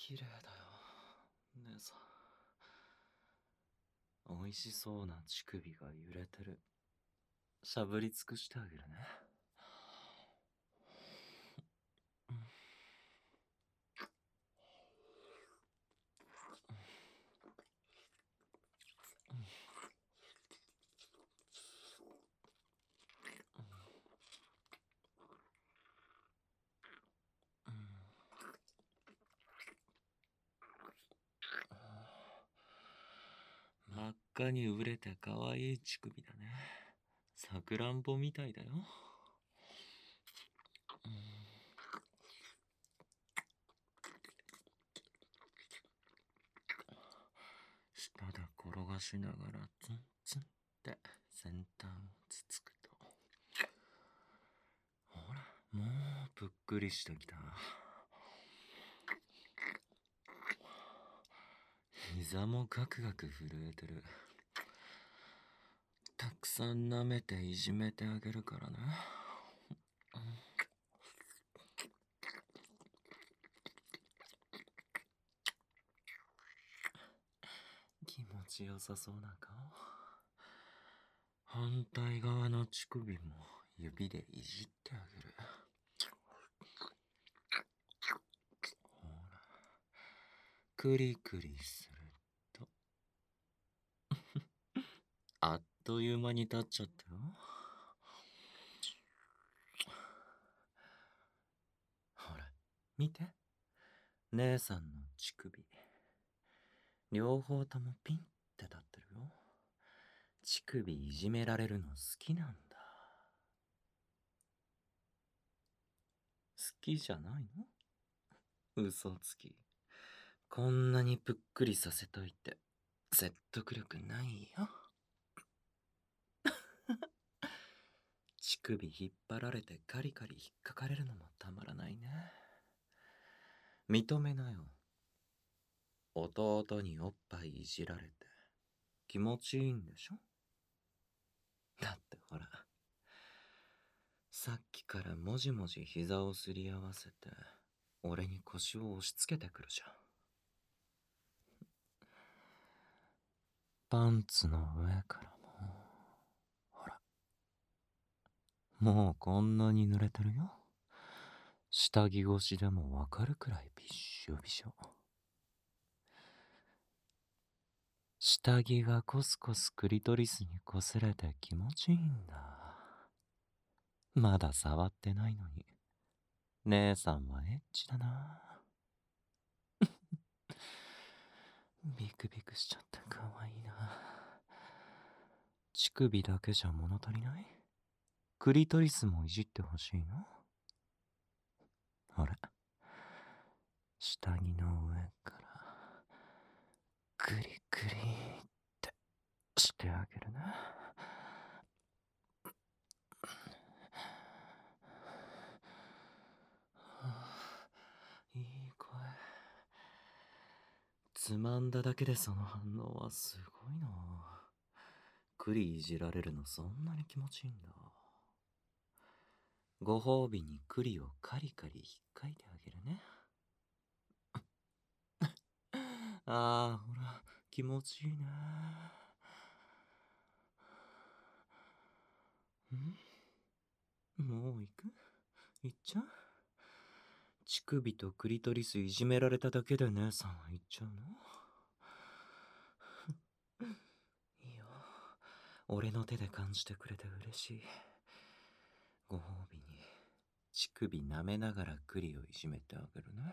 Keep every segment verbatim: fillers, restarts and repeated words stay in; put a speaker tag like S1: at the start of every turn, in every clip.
S1: 綺麗だよ、姉さん。美味しそうな乳首が揺れてる。しゃぶり尽くしてあげるね。真っ赤に熟れて可愛い乳首だね。さくらんぼみたいだよ。舌で転がしながらツンツンって先端をつつくと、ほら、もうぷっくりしてきた。膝もガクガク震えてる。たくさん舐めていじめてあげるからね。気持ちよさそうな顔。反対側の乳首も指でいじってあげる。ほら、クリクリするとあっという間に立っちゃったよ。ほら、見て。姉さんの乳首。両方ともピンって立ってるよ。乳首いじめられるの好きなんだ。好きじゃないの？嘘つき。こんなにぷっくりさせといて説得力ないよ。乳首引っ張られてカリカリ引っかかれるのもたまらないね。認めなよ。弟におっぱいいじられて気持ちいいんでしょ？だってほら、さっきからもじもじ膝をすり合わせて俺に腰を押し付けてくるじゃん。パンツの上からも、ほら、もうこんなに濡れてるよ。下着越しでもわかるくらいびっしょびしょ。下着がコスコスクリトリスに擦れて気持ちいいんだ。まだ触ってないのに姉さんはエッチだな。ビクビクしちゃってかわいいな。乳首だけじゃ物足りない？クリトリスもいじってほしいの？ほら、下着の上からクリクリってしてあげるな。いい声。つまんだだけでその反応はすごいな。クリいじられるのそんなに気持ちいいんだ。ご褒美にクリをカリカリ引っかいてあげるね。ああ、ほら、気持ちいいね。ん？もう行く？行っちゃう？乳首とクリトリスいじめられただけで姉さんは行っちゃうの？いいよ。俺の手で感じてくれて嬉しい。ご褒美に乳首舐めながらクリをいじめてあげるね。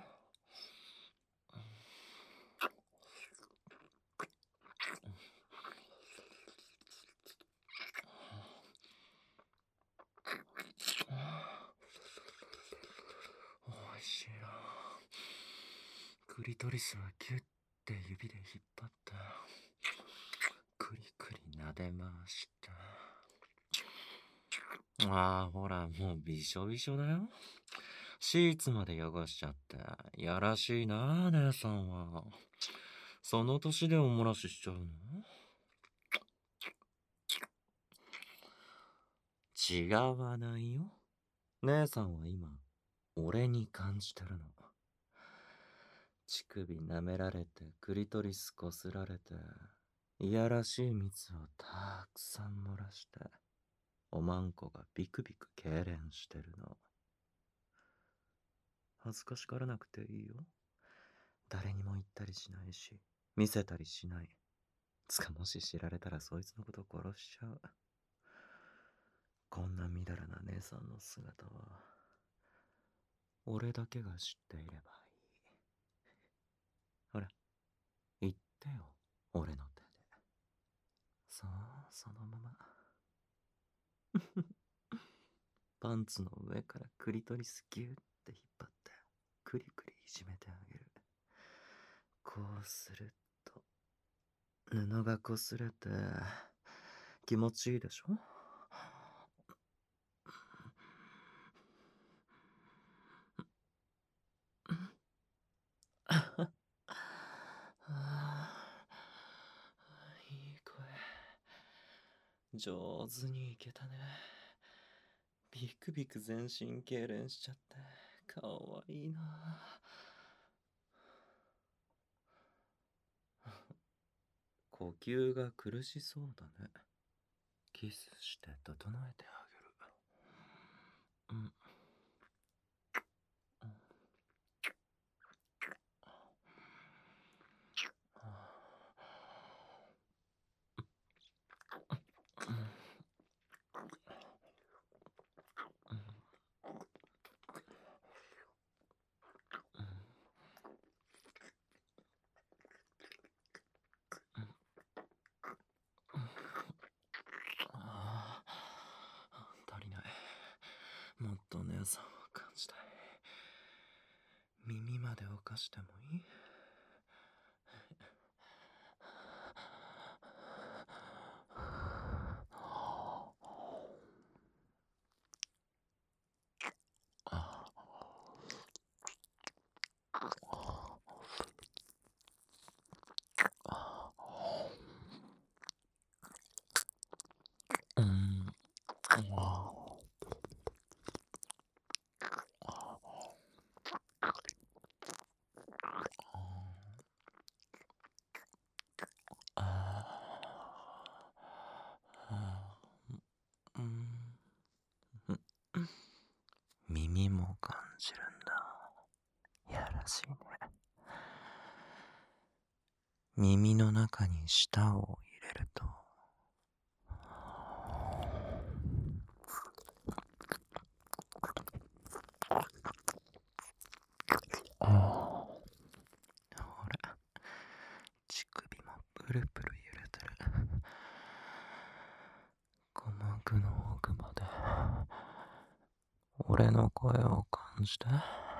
S1: おいしいな。クリトリスはギュッて指で引っ張ったクリクリ撫でました。ああ、ほら、もうびしょびしょだよ。シーツまで汚しちゃって。やらしいな、姉さんは。その年でおもらししちゃうの？違わないよ。姉さんは今、俺に感じてるの。 乳首舐められて、クリトリスこすられて、いやらしい蜜をたくさん漏らして、おまんこがビクビク痙攣してるの。恥ずかしがらなくていいよ。誰にも言ったりしないし、見せたりしない。つかもし知られたらそいつのこと殺しちゃう。こんなみだらな姉さんの姿は、俺だけが知っていればいい。ほら、言ってよ、俺の手で。そう、そのまま。パンツの上からクリトリスギューって引っ張って、クリクリいじめてあげる。こうすると、布が擦れて、気持ちいいでしょ？いい声。上手にいけたね。ビクビク全身痙攣しちゃって、かわいいな。呼吸が苦しそうだね。キスして整えてあげる。うん。足りない。もっと姉さんを感じたい。耳までおかしてもいい？うん。耳も感じるんだ。やらしいね。耳の中に舌を入れると、ほら、乳首もプルプル揺れてる。鼓膜の奥まで俺の声を感じて。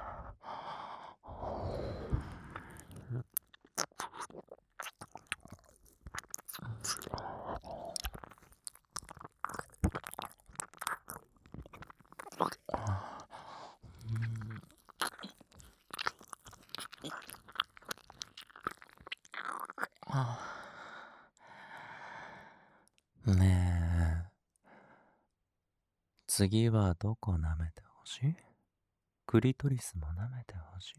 S1: ねえ、次はどこ舐めてほしい？クリトリスも舐めてほしい？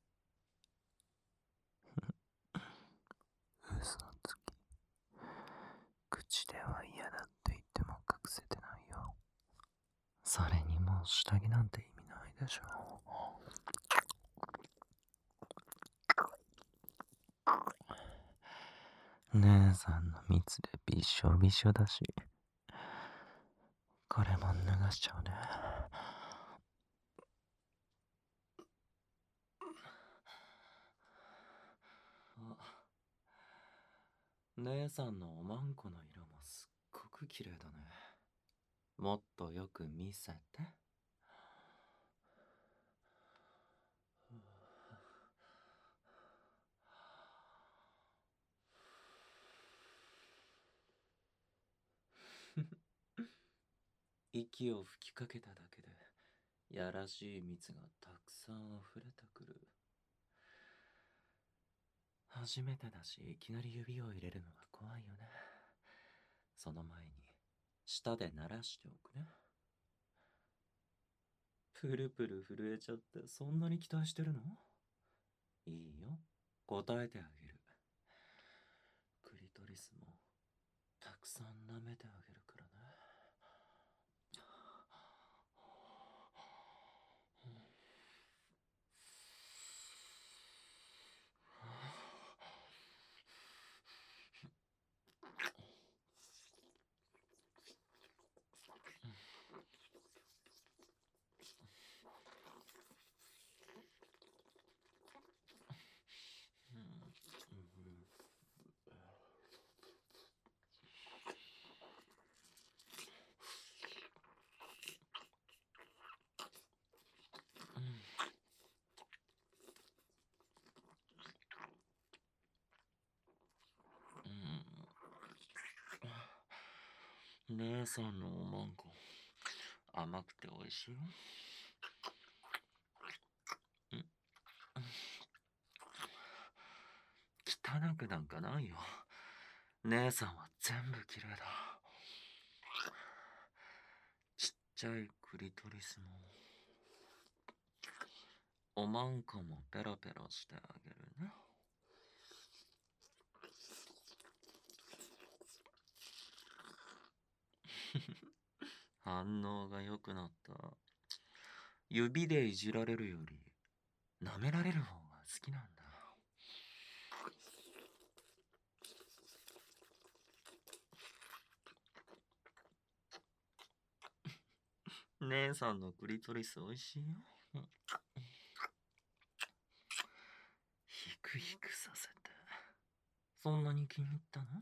S1: 嘘つき。口では嫌だって言っても隠せてないよ。それにもう下着なんて意味ないでしょ。姉さんの蜜でびしょびしょだし、これも脱がしちゃうね。姉さんのおまんこの色もすっごく綺麗だね。もっとよく見せて。息を吹きかけただけでやらしい蜜がたくさん溢れてくる。初めてだし、いきなり指を入れるのは怖いよね。その前に舌で鳴らしておくね。プルプル震えちゃって、そんなに期待してるの？ いいよ、答えてあげる。クリトリスもたくさん舐めてあげるからね。姉さんのおまんこ甘くておいしいよ。汚くなんかないよ。姉さんは全部綺麗だ。ちっちゃいクリトリスもおまんこもペロペロしてあげるね。反応が良くなった。指でいじられるより舐められる方が好きなんだ。姉さんのクリトリスおいしいよ。ヒクヒクさせて。そんなに気に入ったの？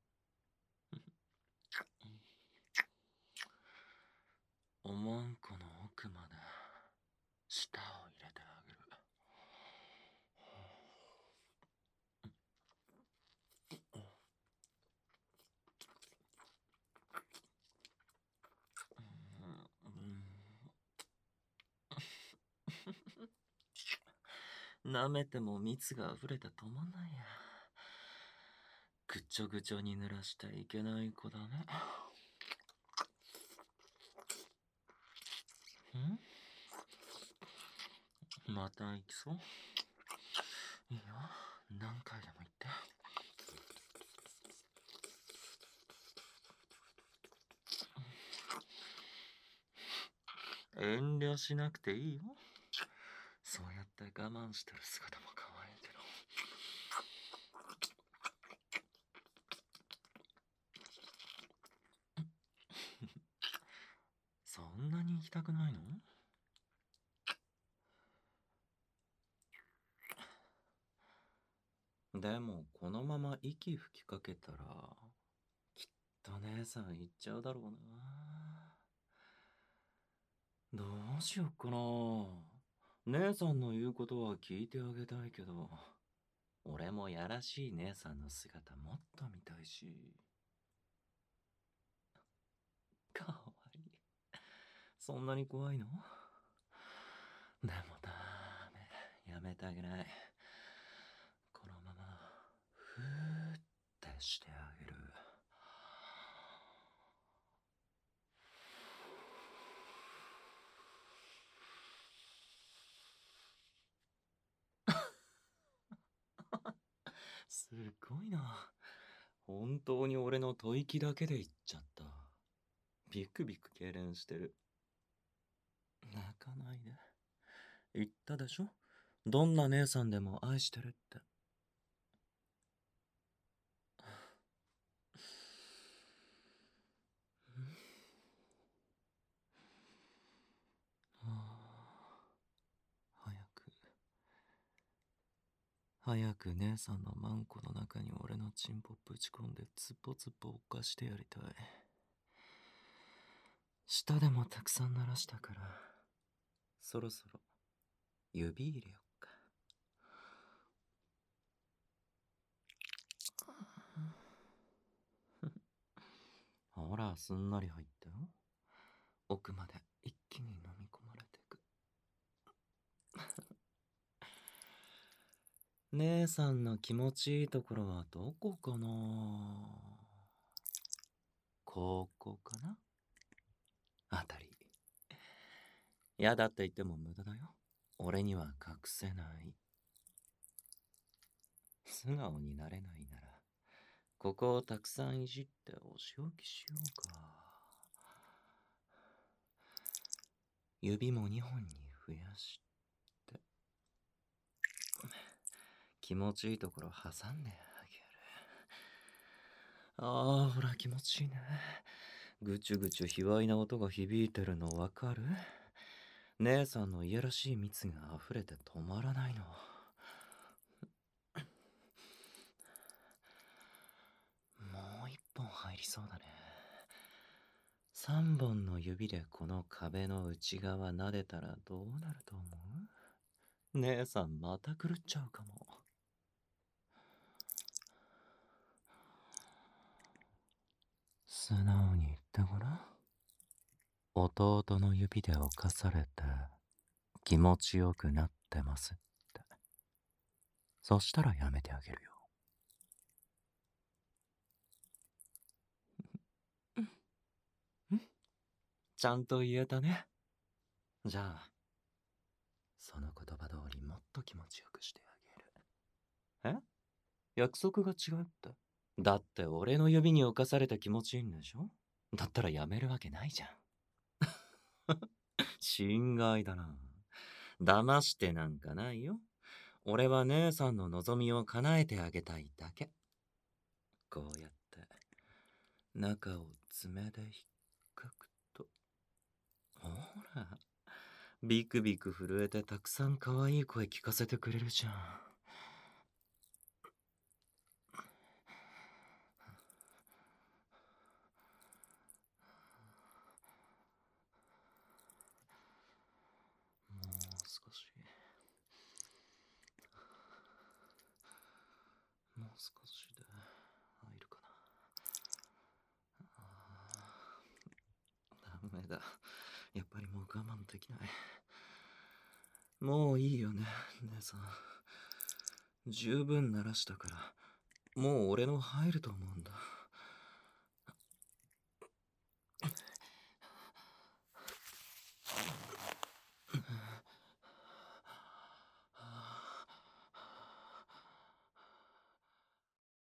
S1: おまんこの奥まで舌を入れてあげる。舐めても蜜が溢れて止まんないや。ぐちょぐちょに濡らしちゃいけない子だね。ん？また行きそう？いいよ、何回でも言って。遠慮しなくていいよ。そうやって我慢してる姿も可愛いけど。そんなに行きたくないの？でもこのまま息吹きかけたらきっと姉さん行っちゃうだろうな。どうしよっかな。姉さんの言うことは聞いてあげたいけど、俺もやらしい姉さんの姿もっと見たいし。かわいい。そんなに怖いの？でもダメ、やめてあげない。このままふーってしてあげる。すごいな。本当に俺の吐息だけで言っちゃった。ビクビク痙攣してる。泣かないで。言ったでしょ、どんな姉さんでも愛してるって。はあ、早く早く姉さんのマンコの中に俺のチンポぶち込んでつっぽつっぽおかしてやりたい。舌でもたくさん鳴らしたから、そろそろ指入れよっか。ほら、すんなり入ったよ。奥まで一気に飲み込まれてく。姉さんの気持ちいいところはどこかな？ここかな？あたり。やだって言っても無駄だよ。俺には隠せない。 素直になれないなら、ここをたくさんいじってお仕置きしようか。指もにほんに増やして、気持ちいいところ挟んであげる。ああ、ほら気持ちいいね。ぐちゅぐちゅ卑猥な音が響いてるのわかる？姉さんのいやらしい蜜が溢れて止まらないの。もう一本入りそうだね。三本の指でこの壁の内側撫でたらどうなると思う？姉さんまた狂っちゃうかも。素直に言ってごらん。弟の指で侵されて気持ちよくなってますって。そしたらやめてあげるよ。ん？ちゃんと言えたね。じゃあ、その言葉通りもっと気持ちよくしてあげる。え？約束が違うって。だって俺の指に侵されて気持ちいいんでしょ？だったらやめるわけないじゃん。心外だな。騙してなんかないよ。俺は姉さんの望みを叶えてあげたいだけ。こうやって中を爪で引っかくと、ほら、ビクビク震えてたくさん可愛い声聞かせてくれるじゃん。もう少し、もう少しで入るかな。あー、ダメだ。やっぱりもう我慢できない。もういいよね、姉さん。十分鳴らしたから、もう俺の入ると思うんだ。